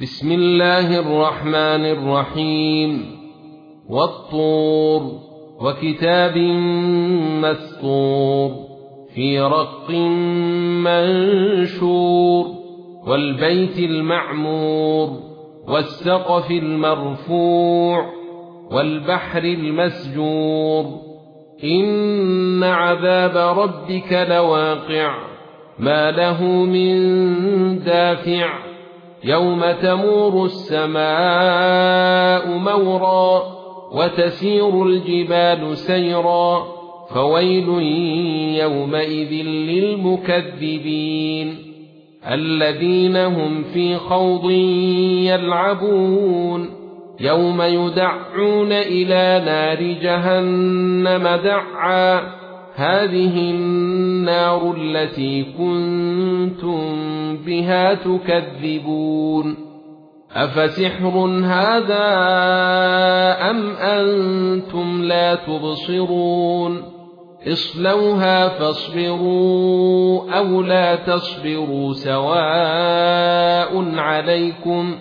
بسم الله الرحمن الرحيم والطور وكتاب مسطور في رق منشور والبيت المعمور والسقف المرفوع والبحر المسجور إن عذاب ربك لواقع ما له من دافع يوم تمور السماء مورا وتسير الجبال سيرا فويل يومئذ للمكذبين الذين هم في خوض يلعبون يوم يدعون إلى نار جهنم دعا هذه النار التي كنتم بها تكذبون أفسحر هذا أم أنتم لا تبصرون اصلوها فاصبروا أو لا تصبروا سواء عليكم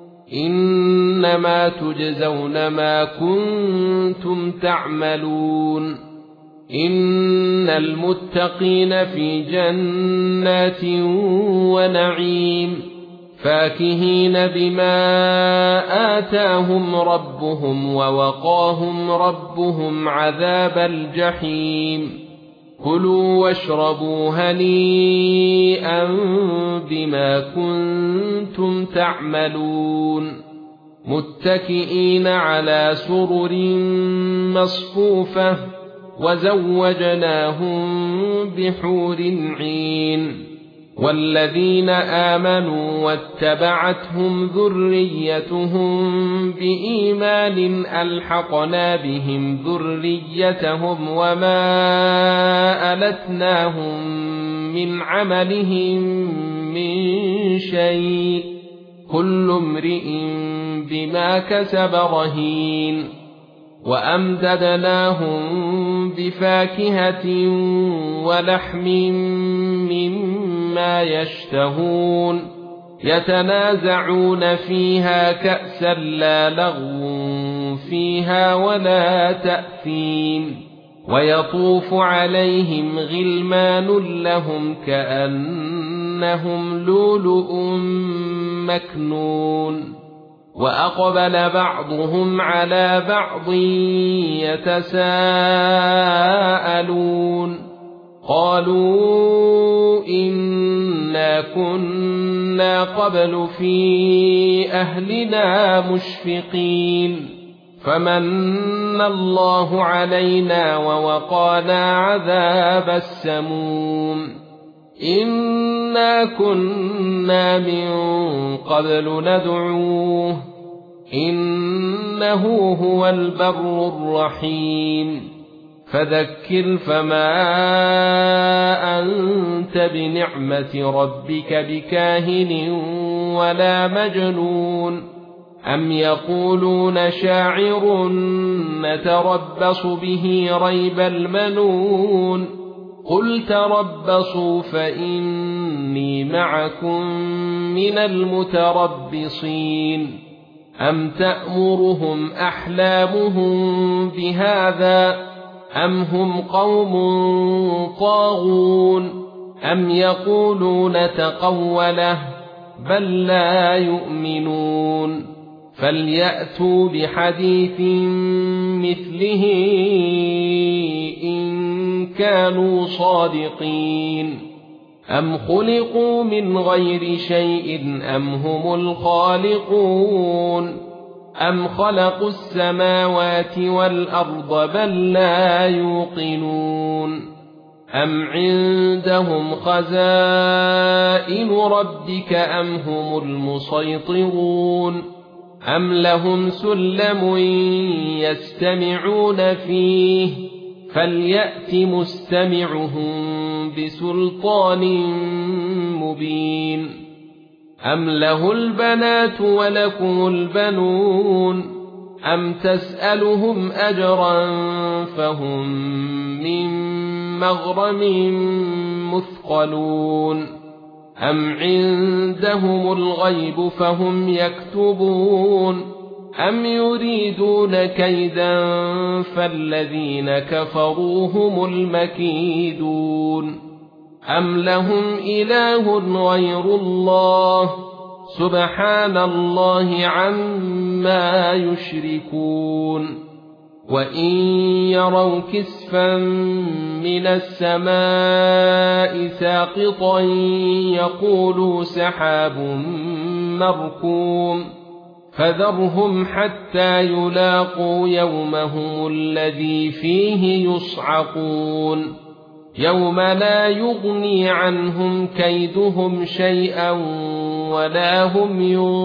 إنما تجزون ما كنتم تعملون إن المتقين في جنات ونعيم فاكهين بما آتاهم ربهم ووقاهم ربهم عذاب الجحيم كلوا واشربوا هنيئا بما كنتم تعملون متكئين على سرر مصفوفة وزوجناهم بحور عين والذين آمنوا واتبعتهم ذريتهم بإيمان ألحقنا بهم ذريتهم وما ألتناهم من عملهم من شيء كل امرئ بما كسب رهين وأمددناهم بفاكهة ولحم مما يشتهون يتنازعون فيها كأسا لا لغو فيها ولا تأثيم ويطوف عليهم غلمان لهم كأنهم لؤلؤ مكنون وأقبل بعضهم على بعض يتساءلون قالوا إنا كنا قبل في أهلنا مشفقين فمن الله علينا ووقانا عذاب السموم إنا كنا من قبل ندعوه إنه هو البر الرحيم فذكر فما أنت بنعمة ربك بكاهن ولا مجنون أم يقولون شاعر نتربص به ريب المنون قل تربصوا فإني معكم من المتربصين أم تأمرهم أحلامهم بهذا أم هم قوم طاغون أم يقولون تقوله بل لا يؤمنون فليأتوا بحديث مثله إن كانوا صادقين أم خلقوا من غير شيء أم هم الخالقون أم خلقوا السماوات والأرض بل لا يوقنون أم عندهم خزائن ربك أم هم المسيطرون أم لهم سلم يستمعون فيه فليأت مستمعهم بسلطان مبين أم له البنات ولكم البنون أم تسألهم أجرا فهم من مغرم مثقلون أم عندهم الغيب فهم يكتبون أم يريدون كيدا فالذين كفروا هم المكيدون أم لهم إله غير الله سبحان الله عما يشركون وإن يروا كسفا من السماء ساقطا يقولوا سحاب مركوم فذرهم حتى يلاقوا يومهم الذي فيه يصعقون يوم لا يغني عنهم كيدهم شيئا ولا هم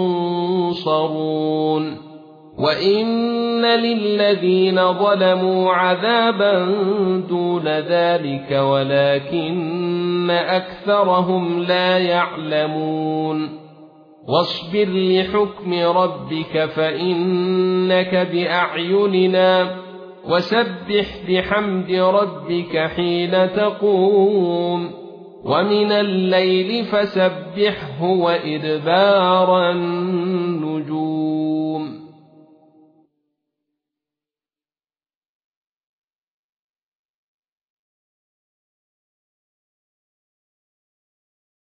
ينصرون وإن للذين ظلموا عذابا دون ذلك ولكن أكثرهم لا يعلمون واصبر لحكم ربك فإنك بأعيننا وسبح بحمد ربك حين تقوم ومن الليل فسبحه وإدبار النجوم